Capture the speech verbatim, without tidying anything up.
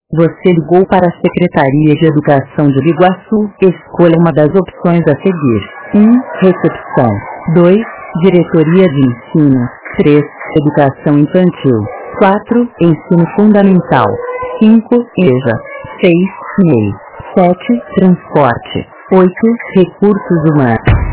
Você ligou para a Secretaria de Educação de Biguaçu. Escolha uma das opções a seguir. um. Recepção. dois. Diretoria de Ensino. três. Educação Infantil. quatro. Ensino Fundamental. cinco. E J A. seis. M E I. sete. Transporte. oito. Recursos Humanos.